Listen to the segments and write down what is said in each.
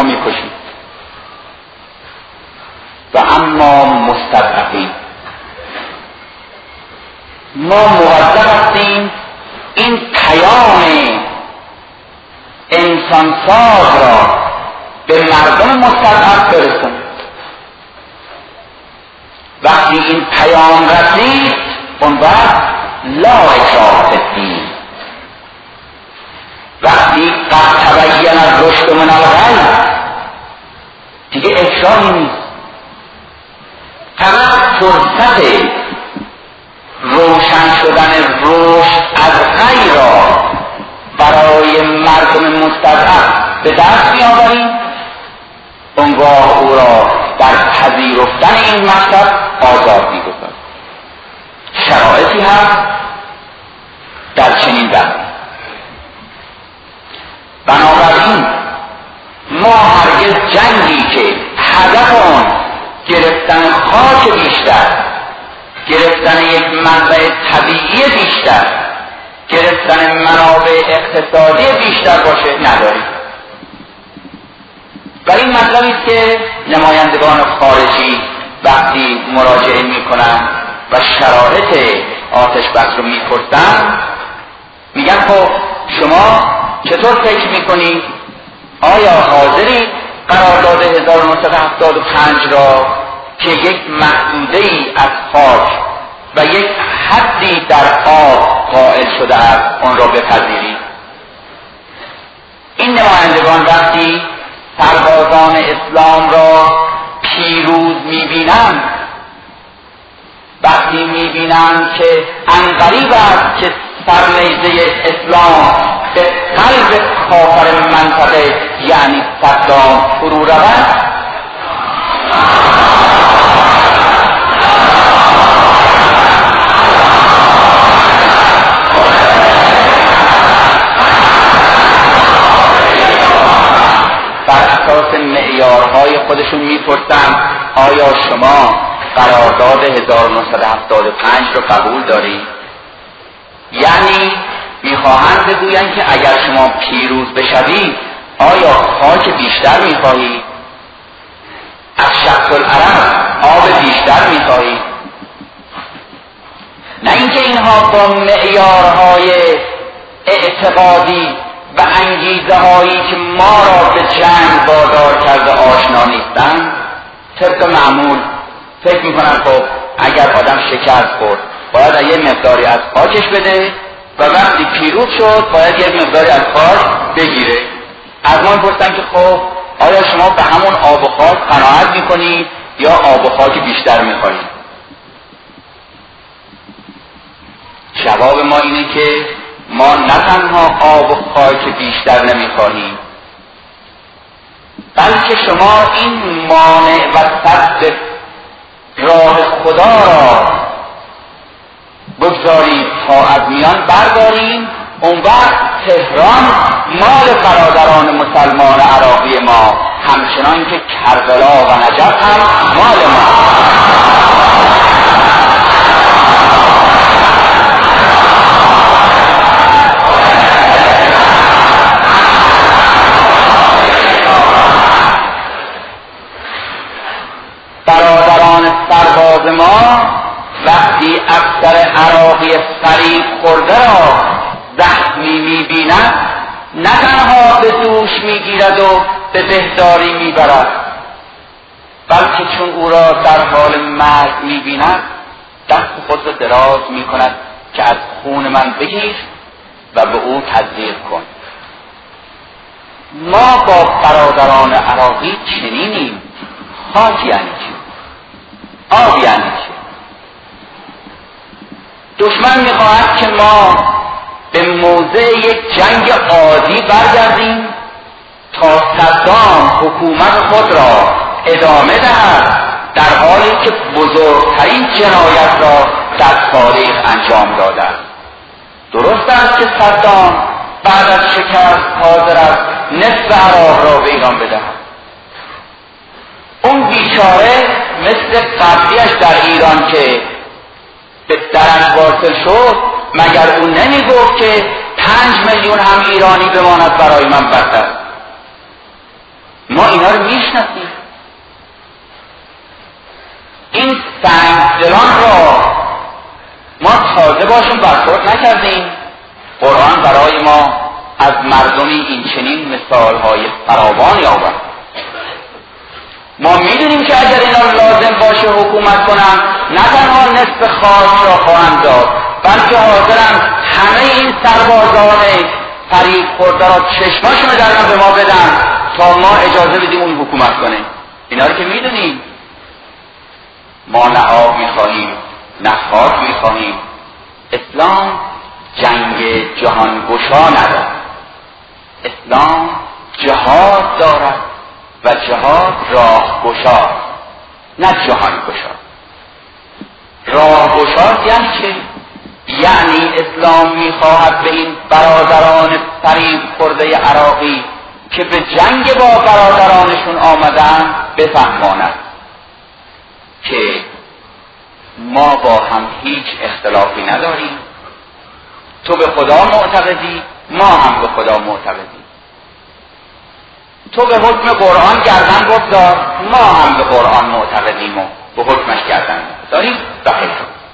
میکشید. و اما مستضعفین، ما موظف هستیم این پیام انسانساز را به مردم مستضعف برسونیم. وقتی این پیام رسید اون وقت لا اکراه فی الدین، وقتی قد تبین الرشد من الغی دیگه اکراهی نیست. فقط فرصت روشن شدن رشد از غی را برای مردم مستضعف به دست می‌آوریم، اونگاه او را در پذیرفتن این مطلب آزاد می‌گذاریم. شرایطی هست در چنین وقتی. بنابراین ما هرگز جنگی که هدف آن گرفتن خاک بیشتر، گرفتن یک منبع طبیعی بیشتر، گرفتن منابع اقتصادی بیشتر باشه نداریم. و این مطلبی است که نمایندگان خارجی وقتی مراجعه میکنن و شرایط آتش بس رو میپرسن میگن خب شما چطور فکر میکنید؟ آیا حاضری قرارداد 1975 را که یک محدوده‌ای از خاک و یک حدی در آب قائل شده است آن را بپذیرید؟ این نمایندگان وقتی سربازان اسلام را پیروز میبینند، وقتی میبینند که عنقریب است که سرنیزه اسلام به قلب کافر منطقه یعنی صدام فرو رود، بر اساس معیارهای خودشون میپرسن آیا شما قرارداد 1975 رو قبول دارید؟ یعنی میخواهند بگویند که اگر شما پیروز بشوید آیا خاک بیشتر میخواهید؟ از شط العرب آب بیشتر میخواهید؟ نه اینکه اینها با معیارهای اعتقادی و انگیزه هایی که ما را به جنگ وادار کرده آشنا نیستند. طبق معمول فکر میکنن خب اگر آدم شکست خورد باید یه مقداری از خاکش بده و وقتی پیروز شد باید یه مقداری از خاک بگیره. از ما میپرسن که خب آیا شما به همون آب و خاک قناعت میکنید یا آب و خاک بیشتر میخواهید؟ جواب ما اینه که ما نه تنها آب و خاک بیشتر نمیخواهیم، بلکه شما این مانع و سد راه خدا را بگذارید تا از میان برداریم. اون وقت تهران مال برادران مسلمان عراقی ما، همچنان که کربلا و نجف هم مال ما. برادران سرباز ما وقتی افسر عراقی فریب خورده را زخمی می‌بیند نه تنها به دوش می‌گیرد و به بهداری می‌برد، بلکه چون او را در حال مرگ می‌بیند دست خود را دراز می‌کند که از خون من بگیر و به او تزریق کن. ما با برادران عراقی چنینیم. خاک یعنی چی؟ آب یعنی چی؟ دشمن می‌خواهد که ما به موضع یک جنگ عادی برگردیم تا صدام حکومت خود را ادامه دهد، در حالی که بزرگترین جنایت را در تاریخ انجام داده است. درست است که صدام بعد از شکست حاضر است نصف عراق را به ایران بدهد. اون بیچاره مثل قبلیش در ایران که به درک واصل شد، مگر اون نمی گفت که 5 میلیون هم ایرانی بماند برای من بد است؟ ما اینا رو میشناسیم. این سنگدلان را ما تازه باشون برخورد نکردیم. قرآن برای ما از مردمی این چنین مثالهای فراوانی آورد. ما میدونیم که اگر اینا لازم باشه حکومت کنن، نه تنها نصف خاک را خواهند داد، بلکه حاضرن همه این سربازان فریب خورده را چشماشون در به ما بدن تا ما اجازه بدیم اون حکومت کنه. اینا رو که میدونیم. ما نه آب میخواهیم نه خاک میخواهیم. اسلام جنگ جهانگشا ندارد. اسلام جهاد دارد و جهاد راهگشا، نه جهانگشا. راهگشا یعنی چه؟ یعنی اسلام میخواهد به این برادران فریب خورده عراقی که به جنگ با برادرانشون آمدن بفهماند که ما با هم هیچ اختلافی نداریم. تو به خدا معتقدی، ما هم به خدا معتقدیم. تو به حکم قرآن گردن بگذار، ما هم به قرآن معتقدیم و به حکمش گردن داریم. و خیلی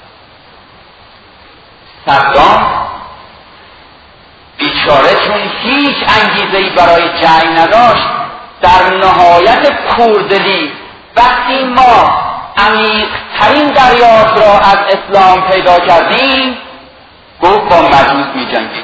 صدام بیچاره چون هیچ انگیزه‌ای برای جنگ نداشت، در نهایت کوردلی وقتی ما عمیق‌ترین دریافت را از اسلام پیدا کردیم، گفت با مجوس می جنگیم.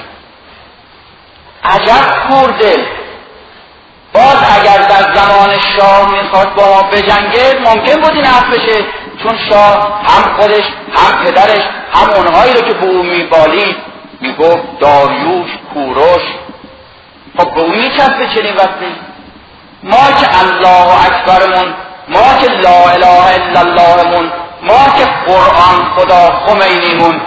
عجب کوردل. باز اگر در زمان شاه میخواست با ما بجنگه ممکن بود این عفو بشه، چون شاه هم خودش هم پدرش هم اونهایی رو که به او میبالید میگفت داریوش کوروش. خب به او میچسبه چنین وقتی. ما که الله اکبرمون، ما که لا اله الا اللهمون، ما که قرآن خدا خمینیمون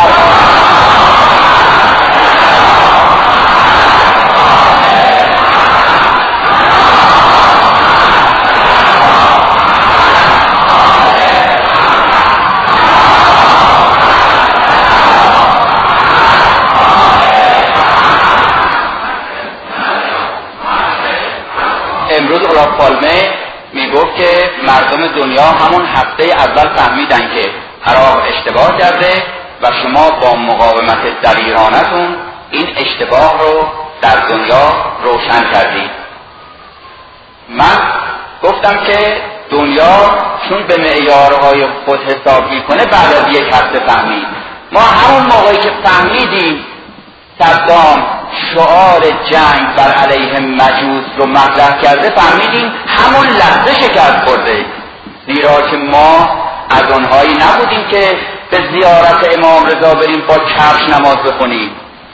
امروز اولاف پالمه میگفت که مردم دنیا همون هفته اول فهمیدن که عراق اشتباه کرده و شما با مقاومت دلیرانتون این اشتباه رو در دنیا روشن کردید. من گفتم که دنیا چون به معیارهای خود حساب میکنه بعد از یک هفته فهمید. ما همون موقعی که فهمیدیم صدام شعار جنگ بر علیه مجوس رو مطرح کرده، فهمیدیم همون لحظه شکست خورده. زیرا که ما از اونهایی نبودیم که به زیارت امام رضا بریم با کفش نماز بخونیم.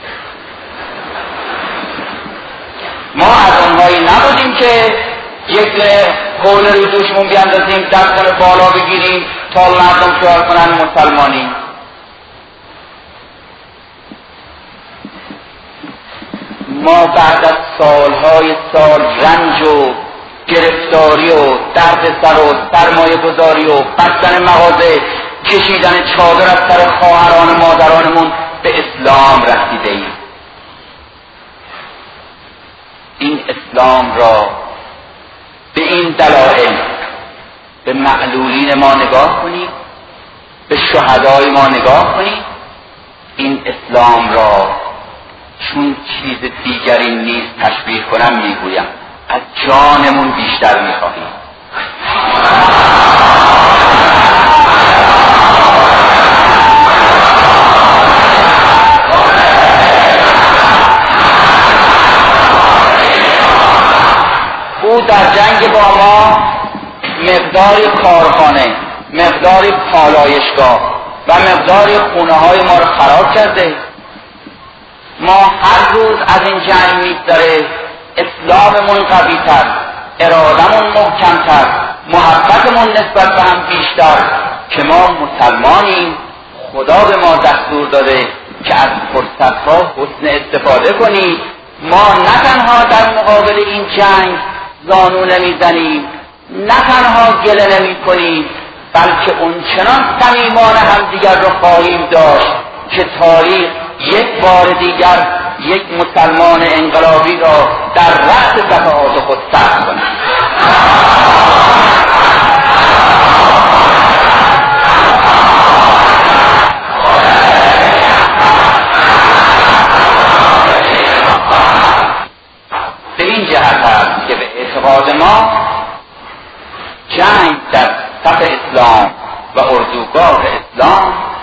ما از اونهایی نبودیم که یک دونه حول روی دوشمون بیاندازیم، دستان بالا بگیریم تا مردم خیال کنن مسلمانیم. ما بعد از سالهای سال رنج و گرفتاری و درد سر و سرمایه گذاری و بستن مغازه، کشیدن چادر از سر خواهران مادرانمون به اسلام رسیده ایم. این اسلام را به این دلایل به معلولین ما نگاه کنید، به شهدای ما نگاه کنید. این اسلام را چون چیز دیگری نیست تشبیه کنم میگویم از جانمون بیشتر میخواهیم. او در جنگ با ما مقداری کارخانه، مقداری پالایشگاه و مقداری خونه های ما رو خراب کرده. ما هر روز از این جنگ میگذره اسلاممون قوی تر، ارادمون محکم تر، محبتمون نسبت به هم بیشتر که ما مسلمانیم. خدا به ما دستور داده که از فرصتها حسن استفاده کنیم. ما نه تنها در مقابل این جنگ زانو نمیزنیم، نه تنها گله نمی کنیم، بلکه اونچنان صمیمانه همدیگر رو خواهیم داشت که تاریخ یک بار دیگر یک مسلمان انقلابی را در رأس صفحات خود ثبت کند. به این جهت است که به اعتقاد ما جنگ در صف اسلام و اردوگاه اسلام